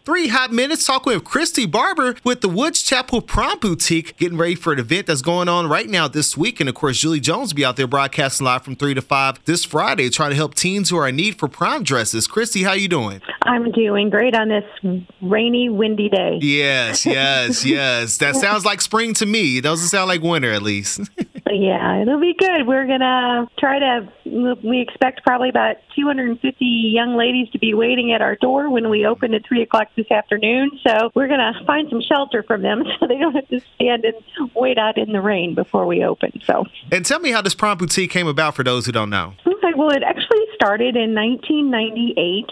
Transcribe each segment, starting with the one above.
3 Hot Minutes talking with Christy Barber with the Woods Chapel Prom Boutique, getting ready for an event that's going on right now this week. And of course, Julie Jones will be out there broadcasting live from 3 to 5 this Friday, trying to help teens who are in need for prom dresses. Christy, how you doing? I'm doing great on this rainy, windy day. Yes. That sounds like spring to me. It doesn't sound like winter, at least. Yeah, it'll be good. We're going to we expect probably about 250 young ladies to be waiting at our door when we open at 3 o'clock this afternoon. So we're going to find some shelter from them so they don't have to stand and wait out in the rain before we open. And tell me how this prom boutique came about for those who don't know. Okay, well, it actually started in 1998.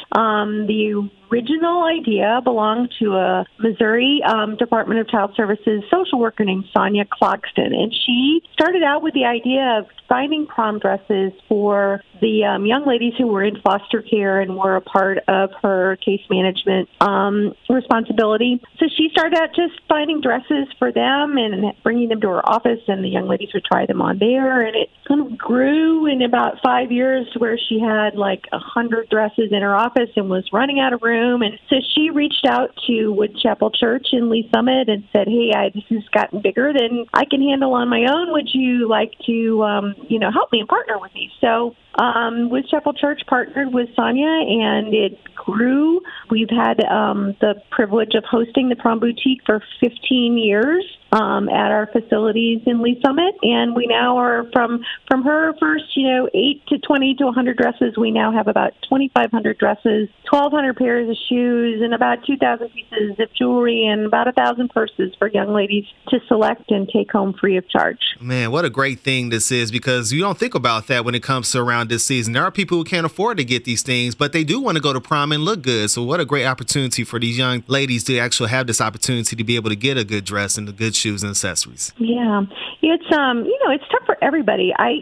The original idea belonged to a Missouri Department of Child Services social worker named Sonia Clogston, and she started out with the idea of finding prom dresses for the young ladies who were in foster care and were a part of her case management responsibility. So she started out just finding dresses for them and bringing them to her office, and the young ladies would try them on there, and it kind of grew in about 5 years to where she had like 100 dresses in her office and was running out of room. And so she reached out to Woods Chapel Church in Lee Summit and said, hey, this has gotten bigger than I can handle on my own. Would you like to, help me and partner with me? So Woods Chapel Church partnered with Sonia, and it grew. We've had the privilege of hosting the Prom Boutique for 15 years at our facilities in Lee Summit, and we now are from her first 8 to 20 to 100 dresses. We now have about 2,500 dresses, 1,200 pairs of shoes, and about 2,000 pieces of jewelry, and about 1,000 purses for young ladies to select and take home free of charge. Man, what a great thing this is, because you don't think about that when it comes to around this season. There are people who can't afford to get these things, but they do want to go to prom and look good. So what a great opportunity for these young ladies to actually have this opportunity to be able to get a good dress and the good shoes and accessories. Yeah, it's it's tough for everybody. I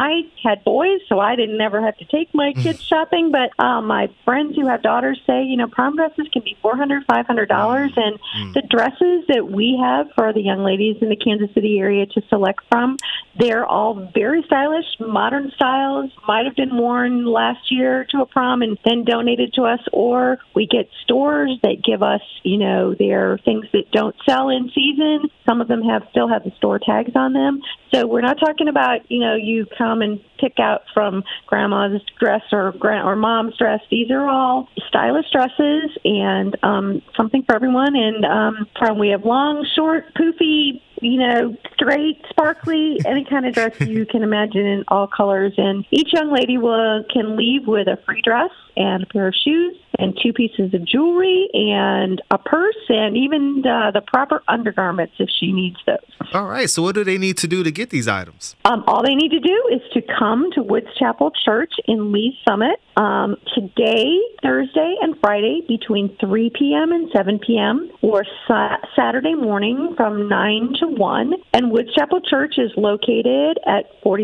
had boys, so I didn't ever have to take my kids shopping. But my friends who have daughters say, prom dresses can be $400, $500, and the dresses that we have for the young ladies in the Kansas City area to select from, they're all very stylish, modern styles. Might have been worn last year to a prom and then donated to us, or we get stores that give us, their things that don't sell in season. Some of them still have the store tags on them. So we're not talking about, you come and pick out from grandma's dress or mom's dress. These are all stylish dresses and something for everyone. And we have long, short, poofy, straight, sparkly, any kind of dress you can imagine in all colors. And each young lady can leave with a free dress and a pair of shoes and 2 pieces of jewelry and a purse and even the proper undergarments if she needs those. All right. So what do they need to do to get these items? All they need to do is to come to Woods Chapel Church in Lee Summit today, Thursday, and Friday between 3 p.m. and 7 p.m. or Saturday morning from 9 to 1. And Woods Chapel Church is located at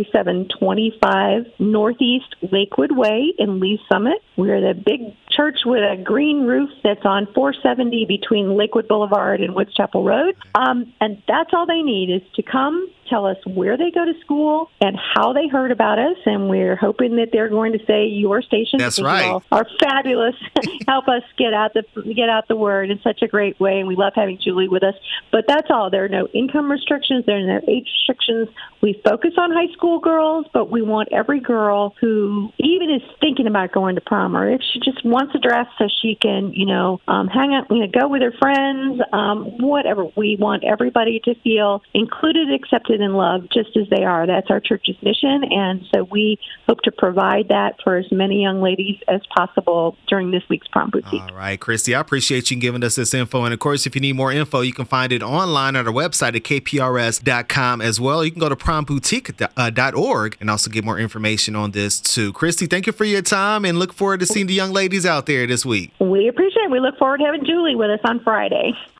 4725 Northeast Lakewood Way in Lee Summit. We're the big church with a green roof that's on 470 between Lakewood Boulevard and Woods Chapel Road. And that's all they need is to come, tell us where they go to school and how they heard about us. And we're hoping that they're going to say your station. That's right. You all are fabulous. Help us get out the word in such a great way. And we love having Julie with us. But that's all. There are no income restrictions. There are no age restrictions. We focus on high school girls, but we want every girl who even is thinking about going to prom, or if she just wants a dress so she can, hang out, go with her friends, whatever. We want everybody to feel included, accepted, and loved just as they are. That's our church's mission, and so we hope to provide that for as many young ladies as possible during this week's Prom Boutique. All right, Christy, I appreciate you giving us this info, and of course, if you need more info, you can find it online at our website at kprs.com as well. You can go to promboutique.org and also get more information on this too. Christy, thank you for your time, and look forward to seeing the young ladies out there this week. We appreciate it. We look forward to having Julie with us on Friday.